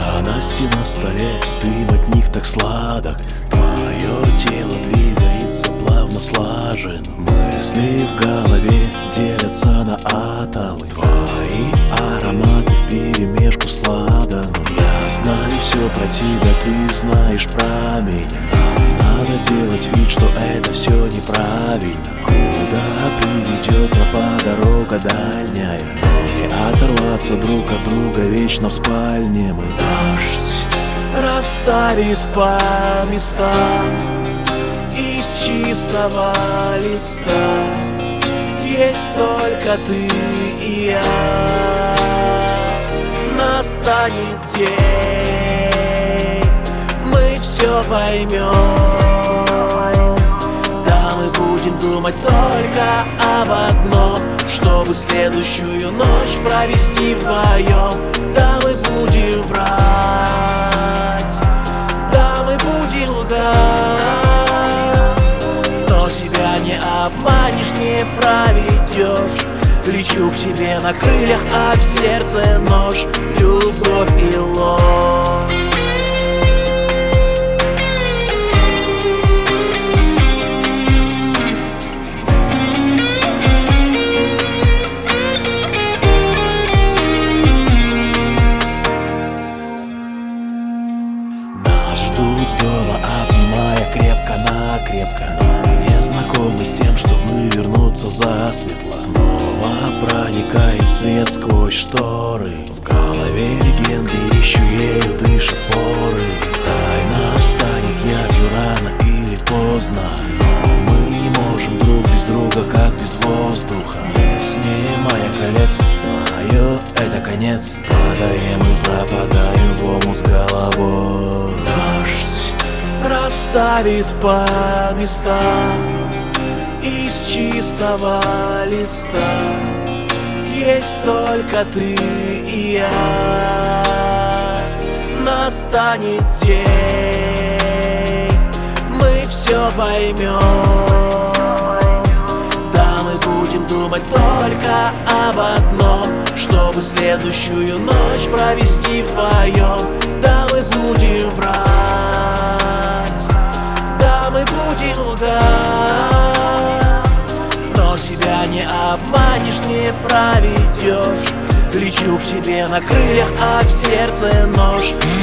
Пряности на столе, дым от них так сладок. Твое тело двигается плавно, слажен. Мысли в голове делятся на атомы. Твои ароматы вперемешку с ладаном. Я знаю все про тебя, ты знаешь про меня. Нам не надо делать вид, что это все неправильно. Куда приведет тропа, дорога дальняя, но не оторваться друг от друга вечно в спальне мы. Дождь расставит по местам из чистого листа. Есть только ты и я. Настанет день, мы все поймем. Да, мы будем думать только об одном, чтобы следующую ночь провести вдвоем. Да, мы будем врать, да, мы будем лгать, но себя не обманешь, не проведешь. Лечу к тебе на крыльях, а в сердце нож, любовь и ложь. Дома, обнимая крепко-накрепко, но мы не знакомы с тем, чтобы вернуться засветло. Снова проникает свет сквозь шторы. В голове легенды, еще ею дышат поры. Тайна станет явью рано или поздно, но мы не можем друг без друга, как без воздуха. Не снимая колец, знаю, это конец. Падаем и пропадаем в омут с головой. Расставит по местам из чистого листа. Есть только ты и я. Настанет день, мы все поймем. Да, мы будем думать только об одном, чтобы следующую ночь провести вдвоем. Да, мы будем врать, мы будем лгать, но себя не обманешь, не проведешь. Лечу к тебе на крыльях, а в сердце нож,